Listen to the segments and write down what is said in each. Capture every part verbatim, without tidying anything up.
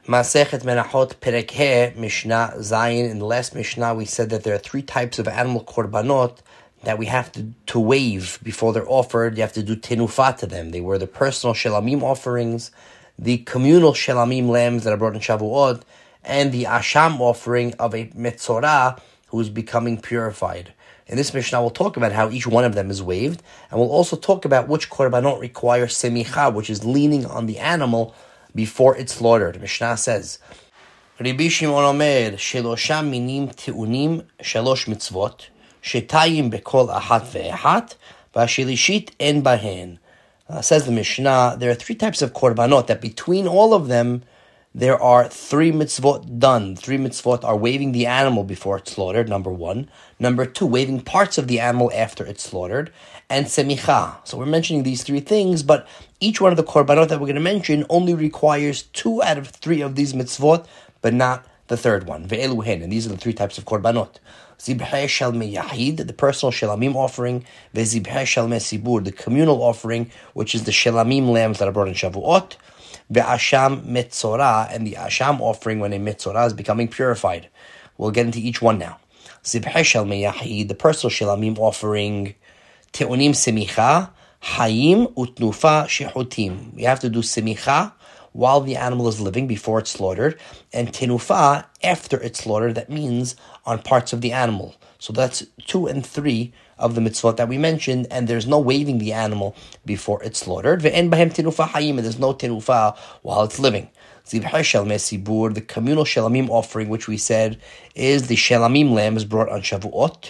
Masechet Menachot Perek He, Mishnah Zayin. In the last Mishnah, we said that there are three types of animal korbanot that we have to, to wave before they're offered. You have to do tenufa to them. They were the personal shelamim offerings, the communal shelamim lambs that are brought in Shavuot, and the asham offering of a metzorah who is becoming purified. In this Mishnah, we'll talk about how each one of them is waved, and we'll also talk about which korbanot require semicha, which is leaning on the animal before it's slaughtered. Mishnah says, Rabbi Shimon Omer, Shelosha minim teunim shalosh mitzvot, shetayim bekol ahat ve'ehat, v'ashelishit en bahen. Uh, says the Mishnah, there are three types of korbanot, that between all of them, there are three mitzvot done. Three mitzvot are waving the animal before it's slaughtered, number one. Number two, waving parts of the animal after it's slaughtered. And semicha. So we're mentioning these three things, but each one of the korbanot that we're going to mention only requires two out of three of these mitzvot, but not the third one. Ve'eluhen, and these are the three types of korbanot. Zibheh shel meyahid, the personal shelamim offering. Ve'zibheh shel mesibur, the communal offering, which is the shelamim lambs that are brought in Shavuot. Ve'asham metzorah, and the asham offering when a metzorah is becoming purified. We'll get into each one now. Zibheh shel meyahid, the personal shelamim offering. Teunim semicha, hayim utnufa shehutim. We have to do semicha while the animal is living before it's slaughtered, and tenufa after it's slaughtered. That means on parts of the animal. So that's two and three of the mitzvot that we mentioned, and there's no waving the animal before it's slaughtered. Ve'en bahem tenufa hayim, and there's no tenufa while it's living. Zibheh shel mesibur, the communal shelamim offering, which we said is the shelamim lambs brought on Shavuot.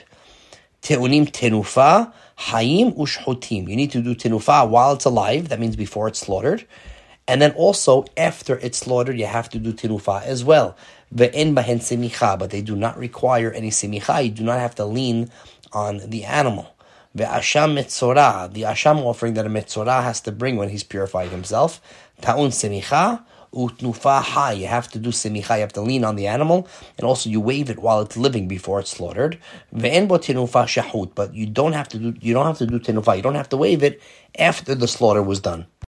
Teunim tenufa, hayim ushhutim. You need to do tenufa while it's alive. That means before it's slaughtered. And then also, after it's slaughtered, you have to do tenufa as well. Ve'en bahen semicha, but they do not require any semicha. You do not have to lean on the animal. Ve'asham metzorah, the asham offering that a metzorah has to bring when he's purifying himself. Ta'un semicha, utnufa ha. You have to do semicha, you have to lean on the animal, and also you wave it while it's living before it's slaughtered. Ve'en bo tenufa shahut, but you don't have to do you don't have to do tenufa. You don't have to wave it after the slaughter was done.